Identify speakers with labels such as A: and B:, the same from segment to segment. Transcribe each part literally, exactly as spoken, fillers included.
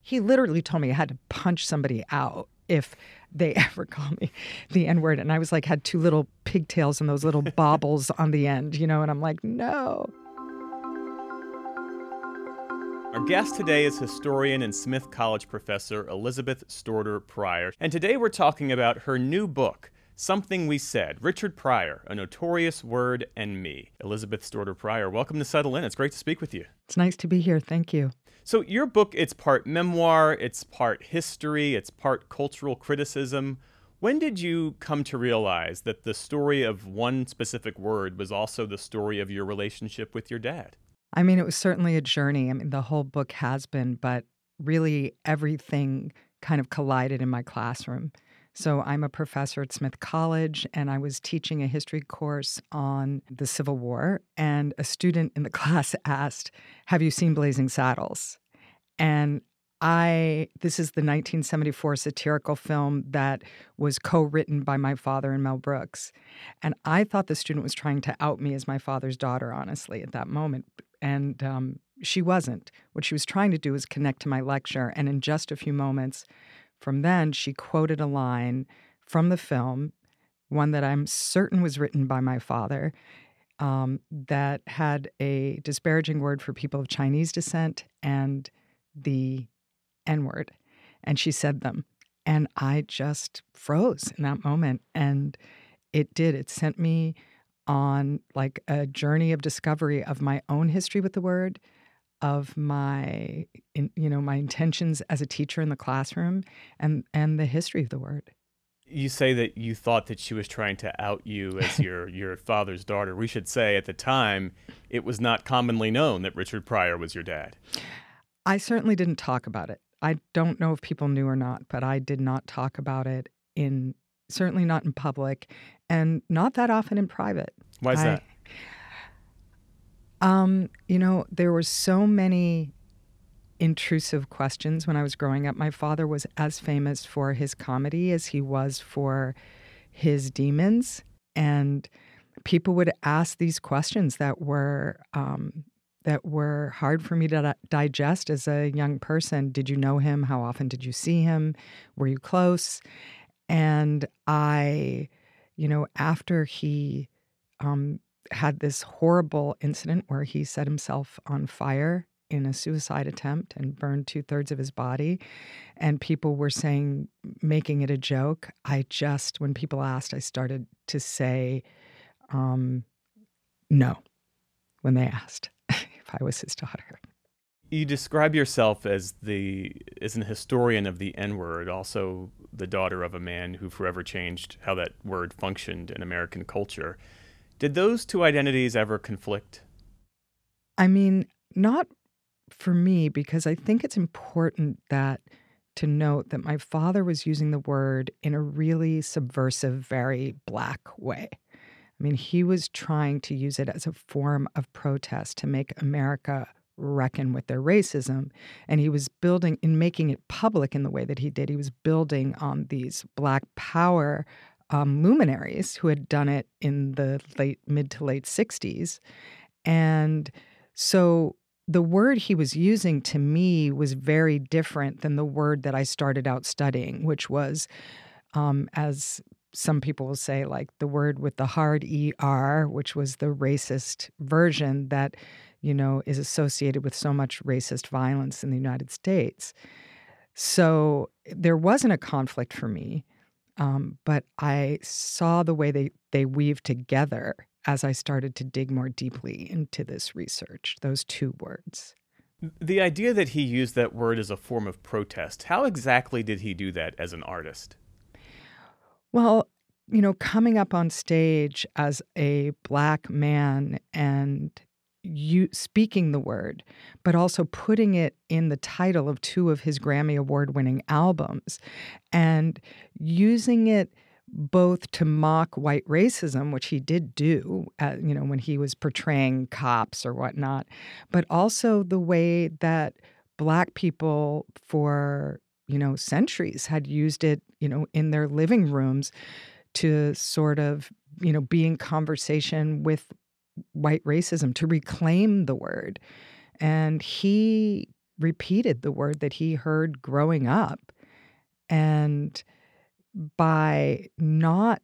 A: he literally told me I had to punch somebody out if they ever call me the N-word. And I was like, had two little pigtails and those little baubles on the end, you know, and I'm like, no.
B: Our guest today is historian and Smith College professor Elizabeth Storter Pryor. And today we're talking about her new book, Something We Said, Richard Pryor, A Notorious Word and Me. Elizabeth Storter Pryor, welcome to Settle In. It's great to speak with you.
A: It's nice to be here. Thank you.
B: So your book, it's part memoir, it's part history, it's part cultural criticism. When did you come to realize that the story of one specific word was also the story of your relationship with your dad?
A: I mean, it was certainly a journey. I mean, the whole book has been, but really everything kind of collided in my classroom. So I'm a professor at Smith College, and I was teaching a history course on the Civil War, and a student in the class asked, "Have you seen Blazing Saddles?" And I, this is the nineteen seventy-four satirical film that was co-written by my father and Mel Brooks. And I thought the student was trying to out me as my father's daughter, honestly, at that moment. And um, she wasn't. What she was trying to do was connect to my lecture. And in just a few moments from then, she quoted a line from the film, one that I'm certain was written by my father, um, that had a disparaging word for people of Chinese descent and the N-word. And she said them. And I just froze in that moment. And it did. It sent me on like a journey of discovery of my own history with the word, of my, in, you know, my intentions as a teacher in the classroom, and, and the history of the word.
B: You say that you thought that she was trying to out you as your, your father's daughter. We should say at the time, it was not commonly known that Richard Pryor was your dad.
A: I certainly didn't talk about it. I don't know if people knew or not, but I did not talk about it in, certainly not in public, and not that often in private.
B: Why is
A: I,
B: that?
A: Um, you know, there were so many intrusive questions when I was growing up. My father was as famous for his comedy as he was for his demons. And people would ask these questions that were um, that were hard for me to di- digest as a young person. Did you know him? How often did you see him? Were you close? And I, you know, after he um, had this horrible incident where he set himself on fire in a suicide attempt and burned two-thirds of his body, and people were saying, making it a joke, I just, when people asked, I started to say um, no when they asked if I was his daughter.
B: You describe yourself as the as an historian of the N-word, also the daughter of a man who forever changed how that word functioned in American culture. Did those two identities ever conflict?
A: I mean, not for me, because I think it's important that to note that my father was using the word in a really subversive, very Black way. I mean, he was trying to use it as a form of protest to make America reckon with their racism. And he was building, in making it public in the way that he did, he was building on these Black power um, luminaries who had done it in the late, mid to late sixties. And so the word he was using to me was very different than the word that I started out studying, which was, um, as some people will say, like the word with the hard E R, which was the racist version that, you know, is associated with so much racist violence in the United States. So there wasn't a conflict for me, um, but I saw the way they, they weave together as I started to dig more deeply into this research, those two words.
B: The idea that he used that word as a form of protest, how exactly did he do that as an artist?
A: Well, you know, coming up on stage as a Black man and you speaking the word, but also putting it in the title of two of his Grammy Award-winning albums and using it both to mock white racism, which he did do, uh, you know, when he was portraying cops or whatnot, but also the way that Black people for, you know, centuries had used it, you know, in their living rooms to sort of, you know, be in conversation with white racism, to reclaim the word. And he repeated the word that he heard growing up. And by not,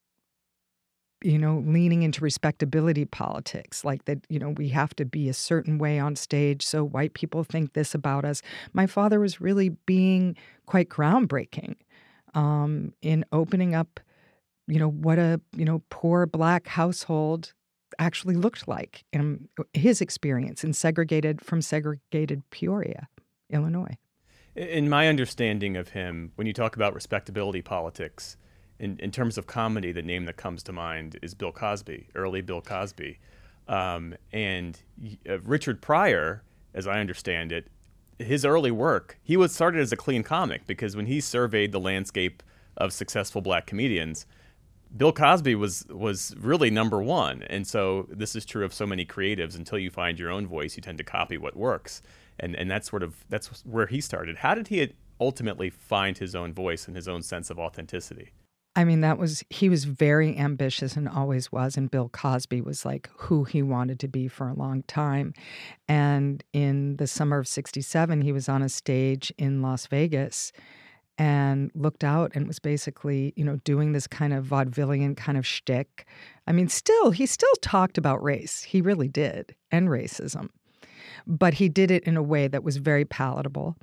A: you know, leaning into respectability politics, like that, you know, we have to be a certain way on stage so white people think this about us. My father was really being quite groundbreaking um, in opening up, you know, what a, you know, poor Black household actually looked like in his experience in segregated, from segregated Peoria, Illinois.
B: In my understanding of him, when you talk about respectability politics, in, in terms of comedy, the name that comes to mind is Bill Cosby, early Bill Cosby. Um, and uh, Richard Pryor, as I understand it, his early work, he was started as a clean comic because when he surveyed the landscape of successful Black comedians, Bill Cosby was was really number one. And so this is true of so many creatives. Until you find your own voice, you tend to copy what works. And and that's sort of that's where he started. How did he ultimately find his own voice and his own sense of authenticity?
A: I mean, that was, he was very ambitious and always was. And Bill Cosby was like who he wanted to be for a long time. And in the summer of sixty-seven, he was on a stage in Las Vegas and looked out and was basically, you know, doing this kind of vaudevillian kind of shtick. I mean, still, he still talked about race. He really did, and racism. But he did it in a way that was very palatable.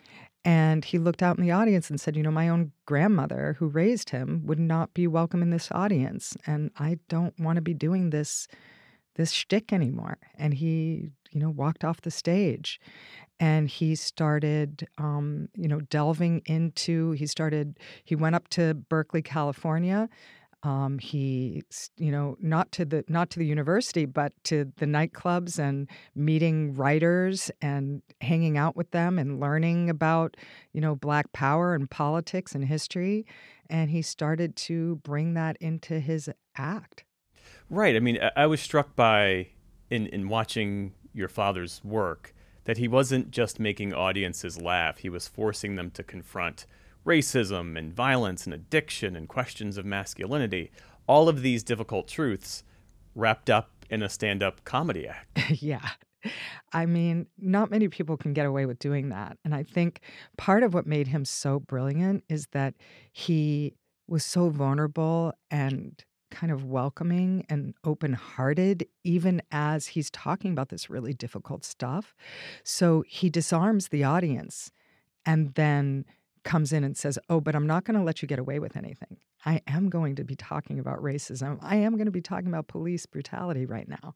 A: And he looked out in the audience and said, you know, my own grandmother who raised him would not be welcome in this audience. And I don't want to be doing this, this shtick anymore. And he, you know, walked off the stage. And he started, um, you know, delving into, he started, he went up to Berkeley, California. Um, he, you know, not to the not to the university, but to the nightclubs and meeting writers and hanging out with them and learning about, you know, Black power and politics and history. And he started to bring that into his act.
B: Right. I mean, I was struck by, in, in watching your father's work, that he wasn't just making audiences laugh. He was forcing them to confront racism and violence and addiction and questions of masculinity, all of these difficult truths wrapped up in a stand-up comedy act.
A: Yeah. I mean, not many people can get away with doing that. And I think part of what made him so brilliant is that he was so vulnerable and kind of welcoming and open-hearted, even as he's talking about this really difficult stuff. So he disarms the audience and then comes in and says, oh, but I'm not going to let you get away with anything. I am going to be talking about racism. I am going to be talking about police brutality right now.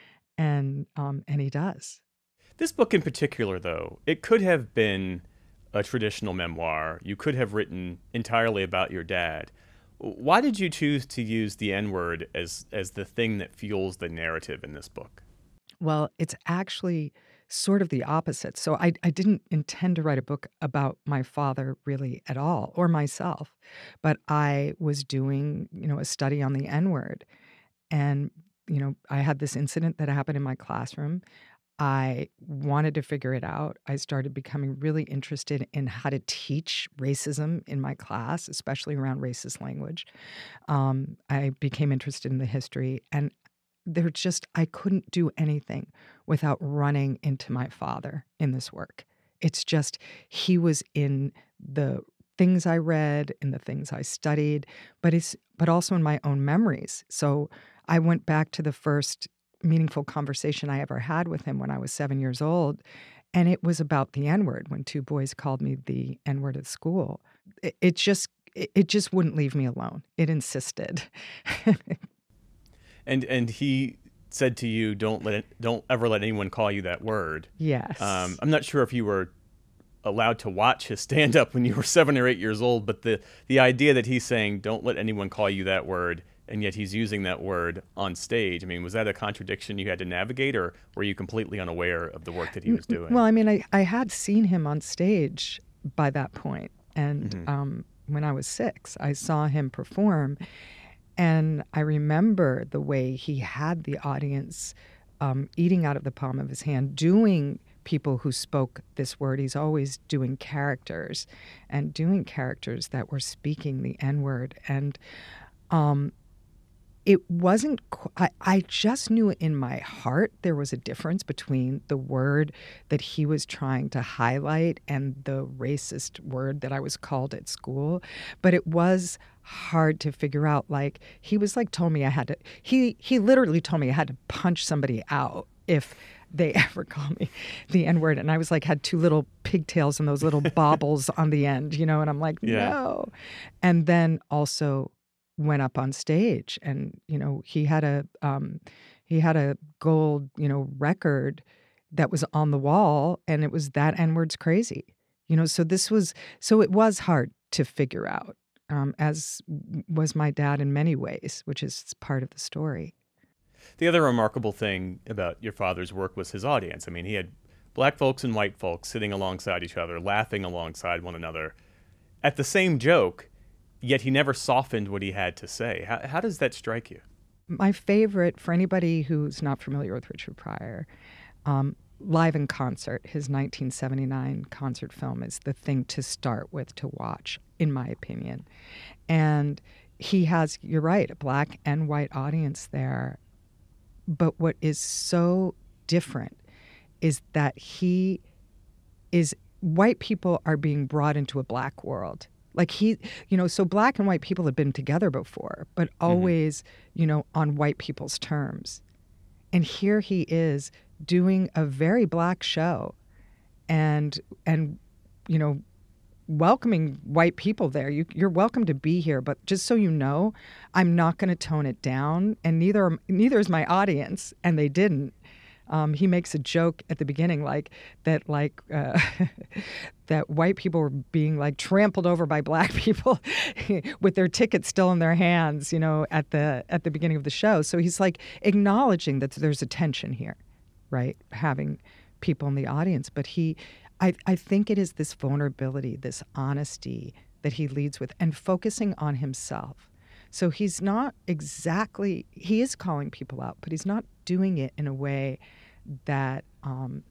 A: And um, and he does.
B: This book in particular, though, it could have been a traditional memoir. You could have written entirely about your dad. Why did you choose to use the N-word as, as the thing that fuels the narrative in this book?
A: Well, it's actually sort of the opposite. So I, I didn't intend to write a book about my father really at all, or myself, but I was doing, you know, a study on the N-word. And, you know, I had this incident that happened in my classroom. I wanted to figure it out. I started becoming really interested in how to teach racism in my class, especially around racist language. Um, I became interested in the history, and there just, I couldn't do anything without running into my father in this work. It's just, he was in the things I read, in the things I studied, but it's, but also in my own memories. So I went back to the first meaningful conversation I ever had with him when I was seven years old. And it was about the N-word, when two boys called me the N-word at school. It, it just, it, it just wouldn't leave me alone. It insisted.
B: And and he said to you, "Don't let don't ever let anyone call you that word."
A: Yes.
B: Um, I'm not sure if you were allowed to watch his stand-up when you were seven or eight years old, but the the idea that he's saying, "Don't let anyone call you that word," and yet he's using that word on stage. I mean, was that a contradiction you had to navigate, or were you completely unaware of the work that he was doing?
A: Well, I mean, I, I had seen him on stage by that point, and
B: Mm-hmm.
A: um, when I was six, I saw him perform. And I remember the way he had the audience um, eating out of the palm of his hand, doing people who spoke this word. He's always doing characters and doing characters that were speaking the N-word. And um, it wasn't, qu- I, I just knew in my heart there was a difference between the word that he was trying to highlight and the racist word that I was called at school. But it was hard to figure out. Like, he was like, told me I had to, he, he literally told me I had to punch somebody out if they ever called me the N-word. And I was like, had two little pigtails and those little baubles on the end, you know, and I'm like,
B: Yeah.
A: no. And then also went up on stage, and you know he had a um, he had a gold you know record that was on the wall, and it was that N-word's crazy, you know. So this was so it was hard to figure out, um, as was my dad in many ways, which is part of the story.
B: The other remarkable thing about your father's work was his audience. I mean, he had black folks and white folks sitting alongside each other, laughing alongside one another at the same joke. Yet he never softened what he had to say. How, how does that strike you?
A: My favorite, for anybody who's not familiar with Richard Pryor, um, Live in Concert, his nineteen seventy-nine concert film, is the thing to start with to watch, in my opinion. And he has, you're right, a black and white audience there. But what is so different is that he is, white people are being brought into a black world. Like he, you know, so black and white people had been together before, but always, mm-hmm. you know, on white people's terms. And here he is doing a very black show and, and, you know, welcoming white people there. You, you're welcome to be here, but just so you know, I'm not going to tone it down, and neither, neither is my audience, and they didn't. Um, he makes a joke at the beginning, like that, like uh, that white people were being like trampled over by black people with their tickets still in their hands, you know, at the at the beginning of the show. So he's like acknowledging that there's a tension here, right? Having people in the audience, but he, I, I think it is this vulnerability, this honesty that he leads with, and focusing on himself. So he's not exactly, he is calling people out, but he's not doing it in a way that um,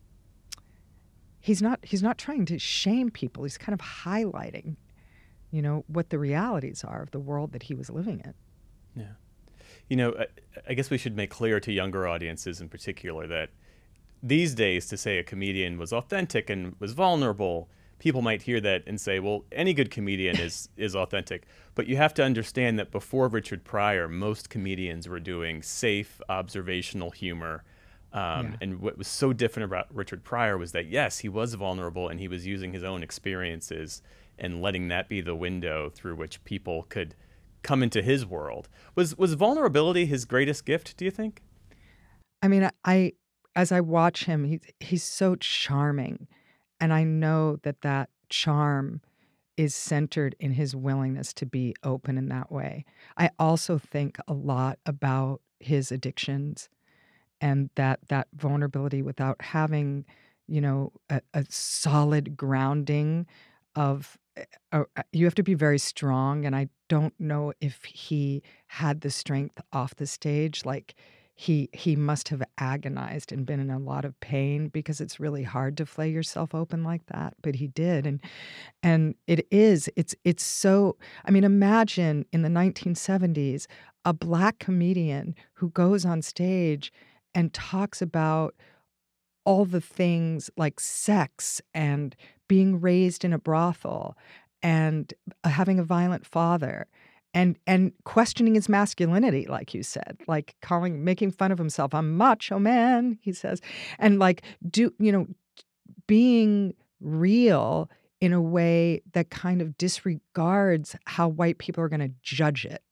A: he's not he's not trying to shame people. He's kind of highlighting, you know, what the realities are of the world that he was living in.
B: Yeah. You know, I, I guess we should make clear to younger audiences in particular that these days to say a comedian was authentic and was vulnerable, people might hear that and say, well, any good comedian is, is authentic. But you have to understand that before Richard Pryor, most comedians were doing safe, observational humor. Um, yeah. And what was so different about Richard Pryor was that, yes, he was vulnerable and he was using his own experiences and letting that be the window through which people could come into his world. Was was vulnerability his greatest gift, do you think?
A: I mean, I as I watch him, he's, he's so charming. And I know that that charm is centered in his willingness to be open in that way. I also think a lot about his addictions and that that vulnerability without having, you know, a, a solid grounding of, uh, you have to be very strong. And I don't know if he had the strength off the stage. Like, He he must have agonized and been in a lot of pain, because it's really hard to flay yourself open like that. But he did, and and it is it's it's so. I mean, imagine in the nineteen seventies a black comedian who goes on stage and talks about all the things like sex and being raised in a brothel and having a violent father. And and questioning his masculinity, like you said, like calling, making fun of himself. I'm macho man, he says, and like do you know, being real in a way that kind of disregards how white people are going to judge it.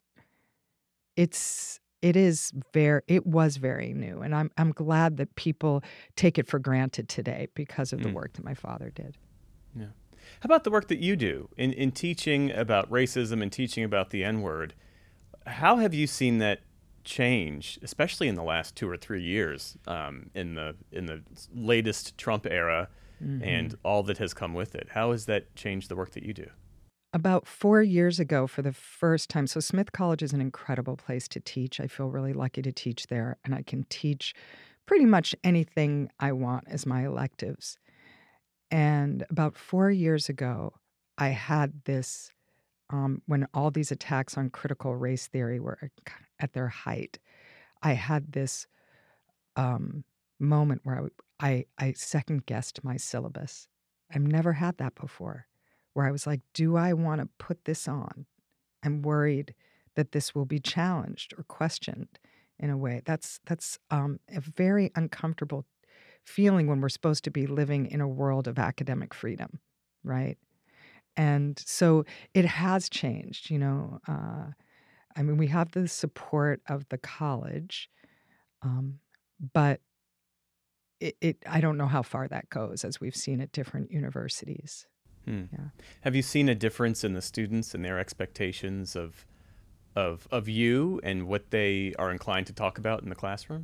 A: It's it is very it was very new, and I'm I'm glad that people take it for granted today because of the mm. work that my father did.
B: Yeah. How about the work that you do in, in teaching about racism and teaching about the N-word? How have you seen that change, especially in the last two or three years, um, in the in the latest Trump era mm-hmm. and all that has come with it? How has that changed the work that you do?
A: About four years ago, for the first time, so Smith College is an incredible place to teach. I feel really lucky to teach there, and I can teach pretty much anything I want as my electives. And about four years ago, I had this, um, when all these attacks on critical race theory were at their height, I had this um, moment where I, I, I second guessed my syllabus. I've never had that before, where I was like, do I want to put this on? I'm worried that this will be challenged or questioned in a way. That's that's um, a very uncomfortable feeling when we're supposed to be living in a world of academic freedom, right? And so it has changed, you know. Uh, I mean, we have the support of the college, um, but it, it I don't know how far that goes, as we've seen at different universities.
B: Hmm.
A: Yeah.
B: Have you seen a difference in the students and their expectations of of of you and what they are inclined to talk about in the classroom?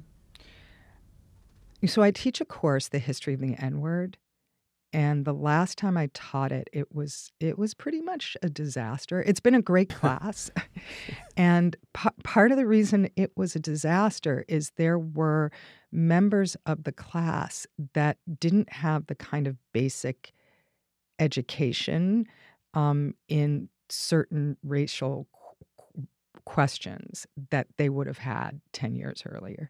A: So I teach a course, The History of the N-Word, and the last time I taught it, it was it was pretty much a disaster. It's been a great class, and p- part of the reason it was a disaster is there were members of the class that didn't have the kind of basic education um, in certain racial qu- questions that they would have had ten years earlier.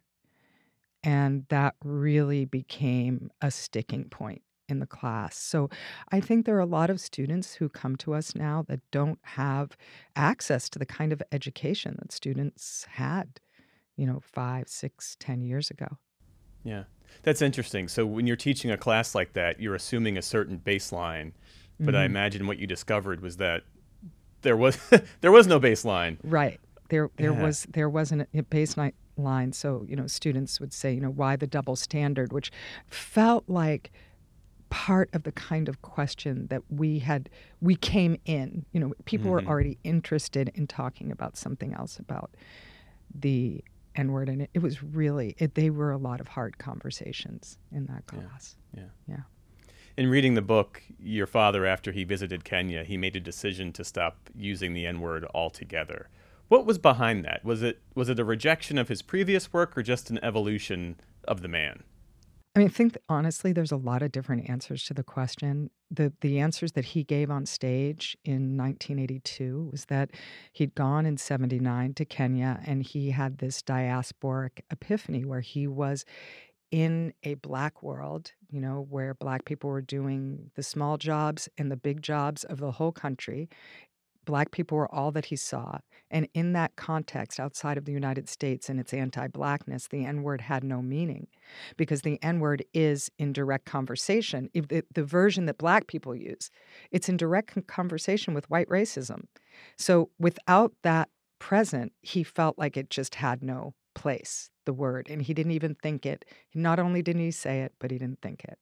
A: And that really became a sticking point in the class. So I think there are a lot of students who come to us now that don't have access to the kind of education that students had, you know, five, six, ten years ago.
B: Yeah, that's interesting. So when you're teaching a class like that, you're assuming a certain baseline, but I
A: Mhm.
B: imagine what you discovered was that there was there was no baseline.
A: Right. There there
B: Yeah.
A: was there wasn't a baseline line. So, you know, students would say, you know, why the double standard, which felt like part of the kind of question that we had we came in, you know, people were
B: Mhm.
A: already interested in talking about something else, about the N-word, and it, it was really it, they were a lot of hard conversations in that
B: Yeah.
A: class.
B: Yeah.
A: Yeah.
B: In reading the book, your father, after he visited Kenya, he made a decision to stop using the N-word altogether. What was behind that? Was it was it a rejection of his previous work or just an evolution of the man?
A: I mean, I think that honestly, there's a lot of different answers to the question. The the answers that he gave on stage in nineteen eighty-two was that he'd gone in seventy-nine to Kenya and he had this diasporic epiphany where he was in a black world, you know, where black people were doing the small jobs and the big jobs of the whole country. Black people were all that he saw. And in that context, outside of the United States and its anti blackness, the N word had no meaning because the N word is in direct conversation. If the, the version that black people use, it's in direct con- conversation with white racism. So without that present, he felt like it just had no place, the word. And he didn't even think it. Not only didn't he say it, but he didn't think it.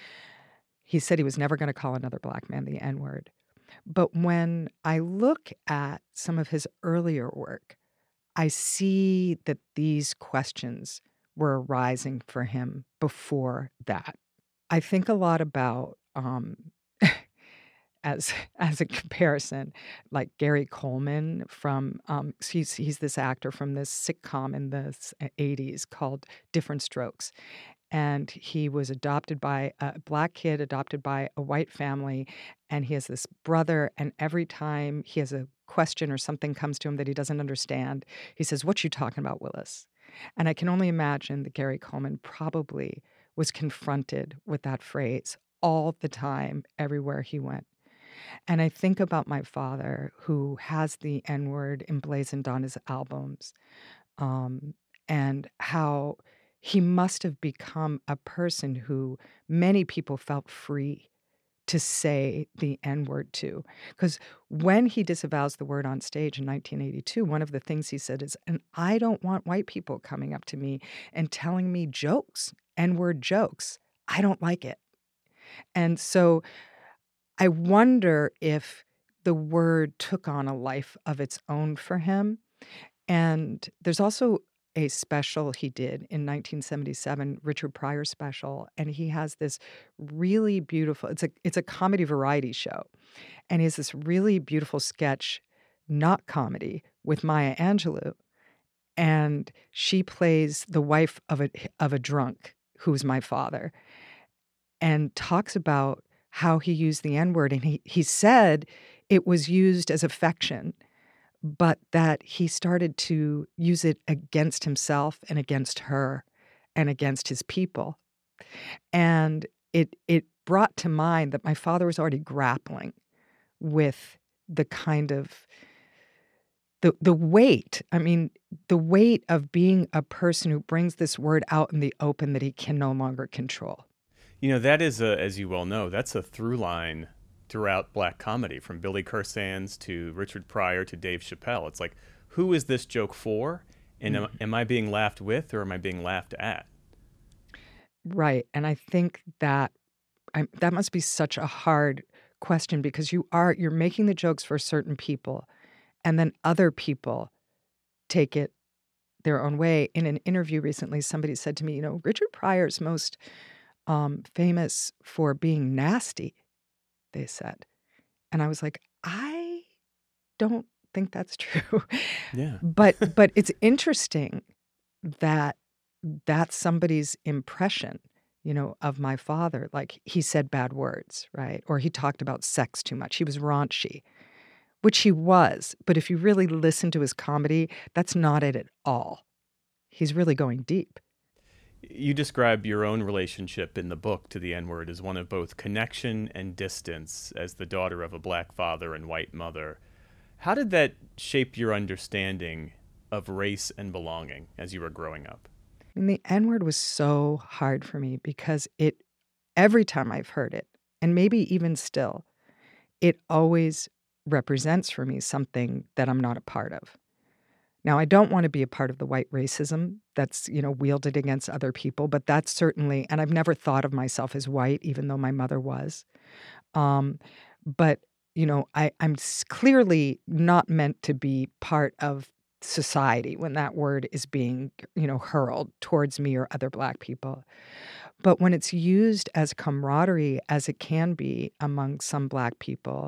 A: He said he was never going to call another black man the N word. But when I look at some of his earlier work, I see that these questions were arising for him before that. I think a lot about, um, as as a comparison, like Gary Coleman from um, he's he's this actor from this sitcom in the s- eighties called Different Strokes, and he was adopted by a black kid adopted by a white family, and he has this brother, and every time he has a question or something comes to him that he doesn't understand, he says, "What you talking about, Willis?" And I can only imagine that Gary Coleman probably was confronted with that phrase all the time everywhere he went. And I think about my father, who has the N-word emblazoned on his albums, um, and how he must have become a person who many people felt free to say the N word to. Because when he disavows the word on stage in nineteen eighty-two, one of the things he said is, and I don't want white people coming up to me and telling me jokes, N word jokes. I don't like it. And so I wonder if the word took on a life of its own for him. And there's also a special he did in nineteen seventy-seven, Richard Pryor special, and he has this really beautiful it's a it's a comedy variety show. And he has this really beautiful sketch, not comedy, with Maya Angelou, and she plays the wife of a of a drunk who's my father, and talks about how he used the N-word, and he he said it was used as affection. but that he started to use it against himself and against her and against his people. And it it brought to mind that my father was already grappling with the kind of the the weight, I mean, the weight of being a person who brings this word out in the open that he can no longer control.
B: You know, that is, a, as you well know, that's a through line throughout black comedy, from Billy Kersands to Richard Pryor to Dave Chappelle. It's like, who is this joke for? And am, am I being laughed with or am I being laughed at?
A: Right. And I think that I, that must be such a hard question, because you are you're making the jokes for certain people, and then other people take it their own way. In an interview recently, somebody said to me, you know, Richard Pryor's most um, famous for being nasty, they said. And I was like, I don't think that's true.
B: Yeah.
A: but but it's interesting that that's somebody's impression, you know, of my father. Like, he said bad words, right? Or he talked about sex too much. He was raunchy, which he was. But if you really listen to his comedy, that's not it at all. He's really going deep.
B: You describe your own relationship in the book to the N-word as one of both connection and distance, as the daughter of a black father and white mother. How did that shape your understanding of race and belonging as you were growing up?
A: I mean, the N-word was so hard for me because it, every time I've heard it, and maybe even still, it always represents for me something that I'm not a part of. Now, I don't want to be a part of the white racism that's, you know, wielded against other people, but that's certainly, and I've never thought of myself as white, even though my mother was. Um, but, you know, I, I'm clearly not meant to be part of society when that word is being, you know, hurled towards me or other Black people. But when it's used as camaraderie, as it can be among some Black people,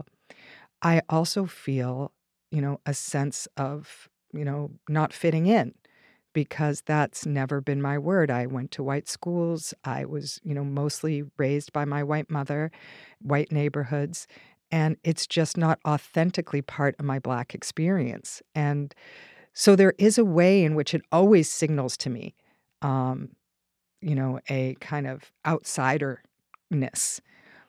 A: I also feel, you know, a sense of, you know, not fitting in, because that's never been my word. I went to white schools. I was, you know, mostly raised by my white mother, white neighborhoods, and it's just not authentically part of my Black experience. And so there is a way in which it always signals to me, um, you know, a kind of outsiderness.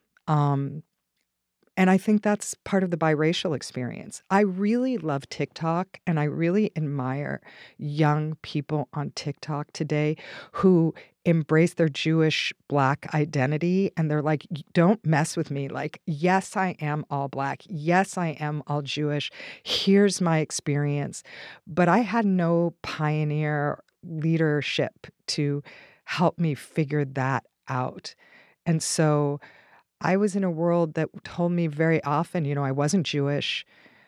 A: Um, and I think that's part of the biracial experience. I really love TikTok, and I really admire young people on TikTok today who embrace their Jewish Black identity. And they're like, don't mess with me. Like, yes, I am all Black. Yes, I am all Jewish. Here's my experience. But I had no pioneer leadership to help me figure that out. And so I was in a world that told me very often, you know, I wasn't Jewish,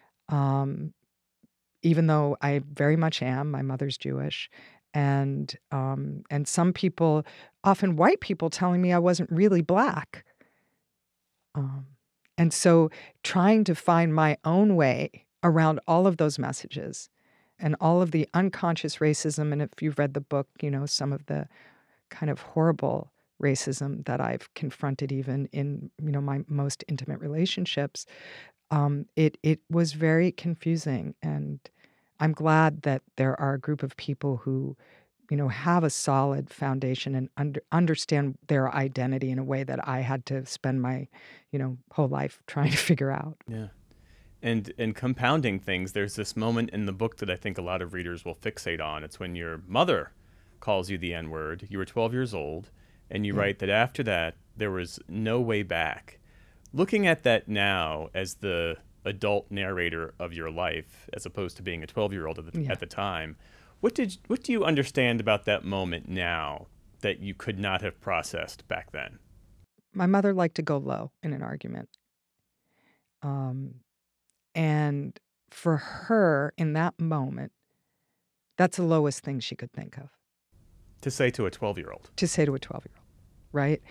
A: um, even though I very much am. My mother's Jewish. And um, and some people, often white people, telling me I wasn't really Black. Um, and so trying to find my own way around all of those messages and all of the unconscious racism. And if you've read the book, you know, some of the kind of horrible racism that I've confronted even in, you know, my most intimate relationships, um, it it was very confusing. And I'm glad that there are a group of people who, you know, have a solid foundation and under, understand their identity in a way that I had to spend my, you know, whole life trying to figure out.
B: Yeah. And and compounding things, there's this moment in the book that I think a lot of readers will fixate on. It's when your mother calls you the N-word. You were twelve years old, and you yeah. write that after that, there was no way back. Looking at that now as the adult narrator of your life, as opposed to being a twelve-year-old at the, yeah. at the time, what did what do you understand about that moment now that you could not have processed back then?
A: My mother liked to go low in an argument. Um, and for her, in that moment, that's the lowest thing she could think of.
B: To say to a twelve-year-old.
A: To say to a twelve-year-old, right?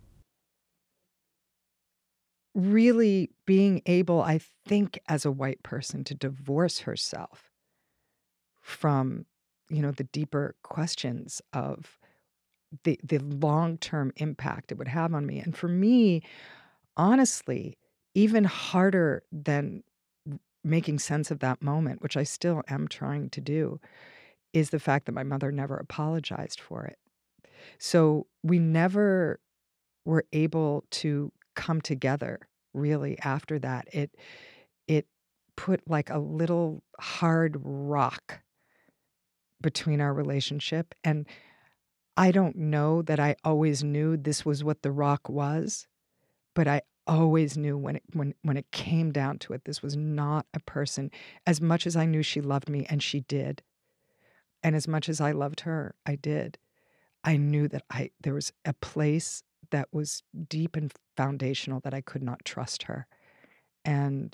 A: Really being able, I think, as a white person, to divorce herself from, you know, the deeper questions of the the long-term impact it would have on me. And for me, honestly, even harder than making sense of that moment, which I still am trying to do, is the fact that my mother never apologized for it. So we never were able to come together really after that. It it put like a little hard rock between our relationship. And I don't know that I always knew this was what the rock was, but I always knew when it when when it came down to it, this was not a person. As much as I knew she loved me, and she did, and as much as I loved her, I did. I knew that I there was a place that was deep and foundational that I could not trust her. And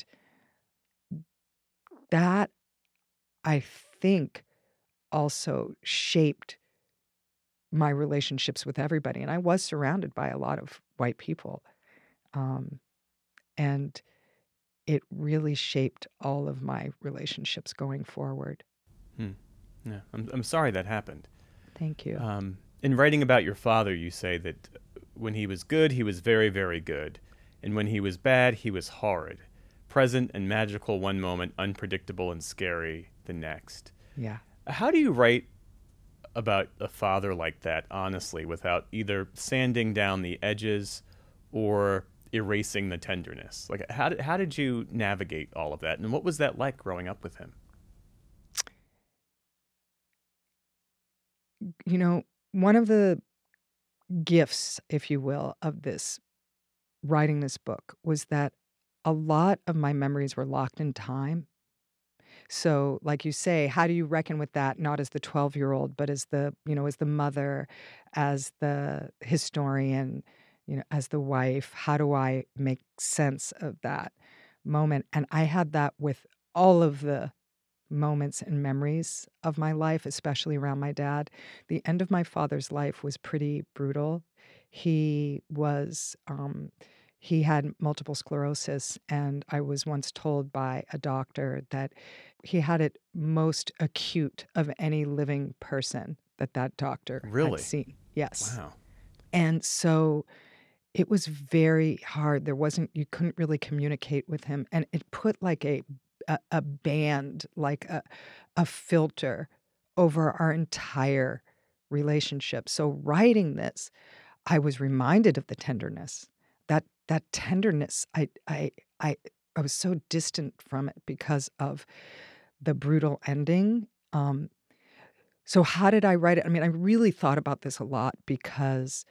A: that, I think, also shaped my relationships with everybody. And I was surrounded by a lot of white people. Um, and it really shaped all of my relationships going forward.
B: Hmm. Yeah, I'm I'm sorry that happened.
A: Thank you.
B: Um, in writing about your father, you say that when he was good, he was very, very good, and when he was bad, he was horrid, present and magical one moment, unpredictable and scary the next.
A: Yeah.
B: How do you write about a father like that, honestly, without either sanding down the edges or erasing the tenderness? Like, how did, how did you navigate all of that, and what was that like growing up with him?
A: You know, one of the gifts, if you will, of this writing this book was that a lot of my memories were locked in time. So, like you say, how do you reckon with that, not as the twelve-year-old, but as the, you know, as the mother, as the historian, you know, as the wife? How do I make sense of that moment? And I had that with all of the moments and memories of my life, especially around my dad. The end of my father's life was pretty brutal. He was, um, he had multiple sclerosis, and I was once told by a doctor that he had it most acute of any living person that that doctor
B: Really?
A: had seen. Yes.
B: Wow.
A: And so it was very hard. There wasn't, you couldn't really communicate with him. And it put like a a, a band, like a, a filter over our entire relationship. So writing this, I was reminded of the tenderness. That that tenderness, I I I I was so distant from it because of the brutal ending. Um, so how did I write it? I mean, I really thought about this a lot because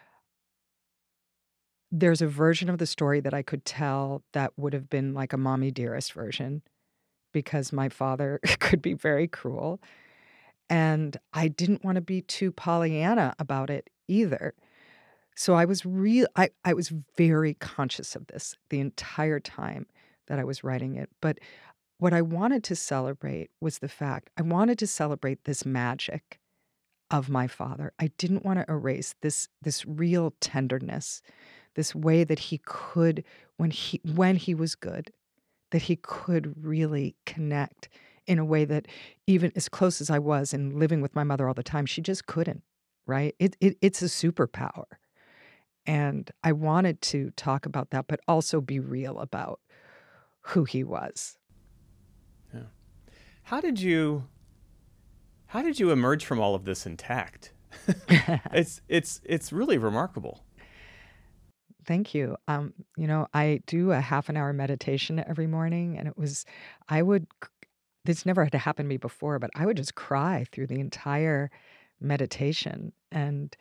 A: there's a version of the story that I could tell that would have been like a mommy dearest version, because my father could be very cruel. And I didn't want to be too Pollyanna about it either. So I was real I, I was very conscious of this the entire time that I was writing it. But what I wanted to celebrate was the fact I wanted to celebrate this magic of my father. I didn't want to erase this this real tenderness, this way that he could, when he when he was good, that he could really connect in a way that, even as close as I was in living with my mother all the time, she just couldn't, right? It, it it's a superpower. And I wanted to talk about that, but also be real about who he was.
B: Yeah. How did you how did you emerge from all of this intact? it's it's it's really remarkable.
A: Thank you. Um, you know, I do a half an hour meditation every morning, and it was, I would, this never had happened to me before, but I would just cry through the entire meditation. And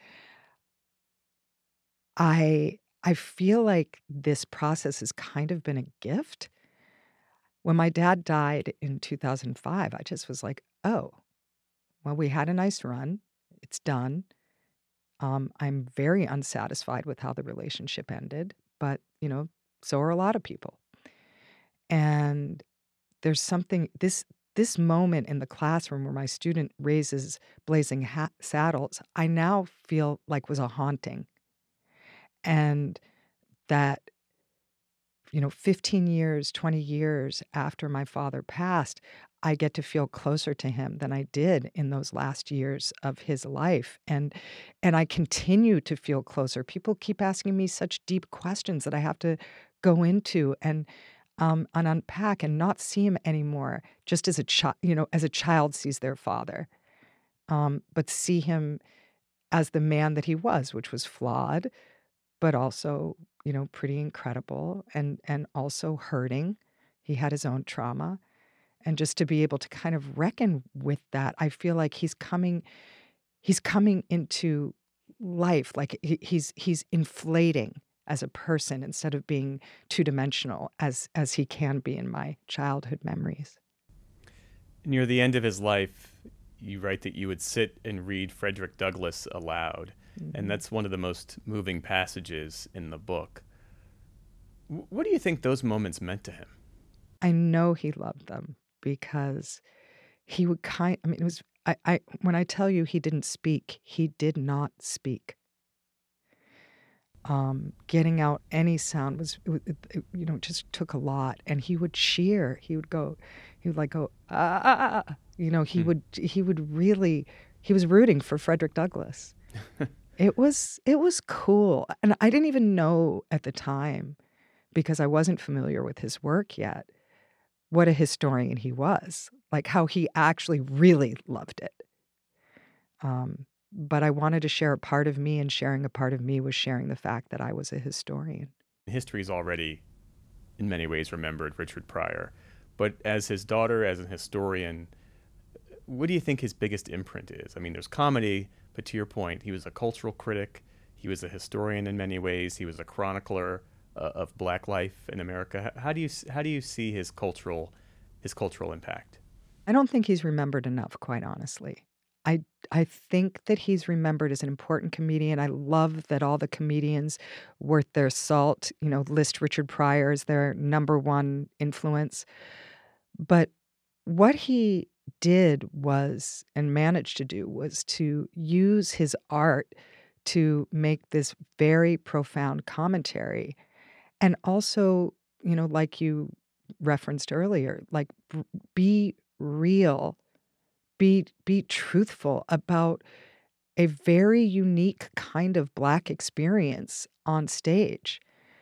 A: I, I feel like this process has kind of been a gift. When my dad died in two thousand five, I just was like, oh, well, we had a nice run. It's done. Um, I'm very unsatisfied with how the relationship ended, but, you know, so are a lot of people. And there's something, this this moment in the classroom where my student raises blazing ha- saddles, I now feel like was a haunting. And that, you know, fifteen years, twenty years after my father passed, I get to feel closer to him than I did in those last years of his life. And and I continue to feel closer. People keep asking me such deep questions that I have to go into. And um, and unpack and not see him anymore, just as a child, you know, as a child sees their father, um, but see him as the man that he was, which was flawed, but also, you know, pretty incredible and and also hurting. He had his own trauma. And just to be able to kind of reckon with that, I feel like he's coming he's coming into life, like he, he's he's inflating as a person instead of being two-dimensional as as he can be in my childhood memories.
B: Near the end of his life, you write that you would sit and read Frederick Douglass aloud, mm-hmm. and that's one of the most moving passages in the book. W- what do you think those moments meant to him?
A: I know he loved them because he would kind I mean it was I, I when I tell you he didn't speak, he did not speak. Um, getting out any sound was, it, it, it, you know, just took a lot. And he would cheer. He would go, he would like go, ah, ah, ah. You know, he mm. would, he would really, he was rooting for Frederick Douglass. It was, it was cool. And I didn't even know at the time, because I wasn't familiar with his work yet, what a historian he was, like how he actually really loved it. Um, But I wanted to share a part of me, and sharing a part of me was sharing the fact that I was a historian.
B: History's already, in many ways, remembered Richard Pryor. But as his daughter, as a historian, what do you think his biggest imprint is? I mean, there's comedy, but to your point, he was a cultural critic. He was a historian in many ways. He was a chronicler uh, of Black life in America. How do you how do you see his cultural his cultural impact?
A: I don't think he's remembered enough, quite honestly. I I think that he's remembered as an important comedian. I love that all the comedians worth their salt, you know, list Richard Pryor as their number one influence. But what he did was, and managed to do, was to use his art to make this very profound commentary. And also, you know, like you referenced earlier, like b- be real. Be be truthful about a very unique kind of Black experience on stage.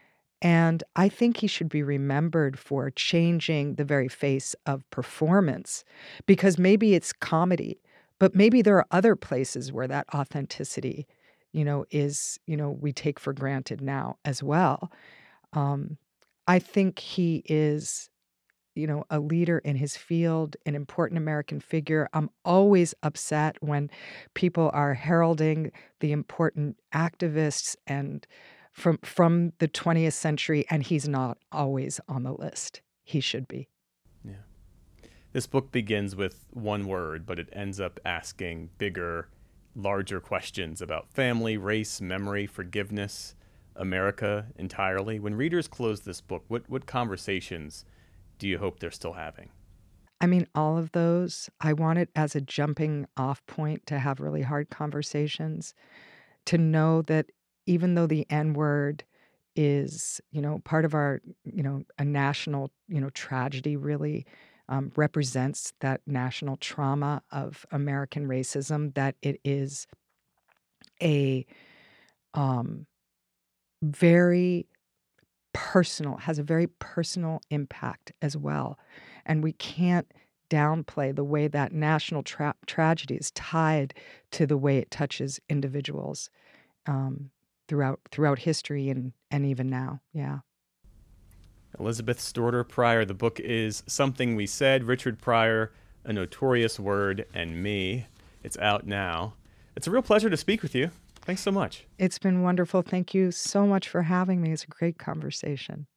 A: And I think he should be remembered for changing the very face of performance, because maybe it's comedy, but maybe there are other places where that authenticity, you know, is, you know, we take for granted now as well. Um, I think he is, you know, a leader in his field, an important American figure. I'm always upset when people are heralding the important activists and from from the twentieth century, and he's not always on the list. He should be.
B: Yeah. This book begins with one word, but it ends up asking bigger, larger questions about family, race, memory, forgiveness, America entirely. When readers close this book, what what conversations do you hope they're still having?
A: I mean, all of those. I want it as a jumping off point to have really hard conversations, to know that even though the N word is, you know, part of our, you know, a national, you know, tragedy, really um, represents that national trauma of American racism, that it is a um, very personal, has a very personal impact as well. And we can't downplay the way that national tra- tragedy is tied to the way it touches individuals um, throughout throughout history and, and even now. Yeah.
B: Elizabeth Storter Pryor. The book is Something We Said, Richard Pryor, A Notorious Word, and Me. It's out now. It's a real pleasure to speak with you. Thanks so much.
A: It's been wonderful. Thank you so much for having me. It's a great conversation.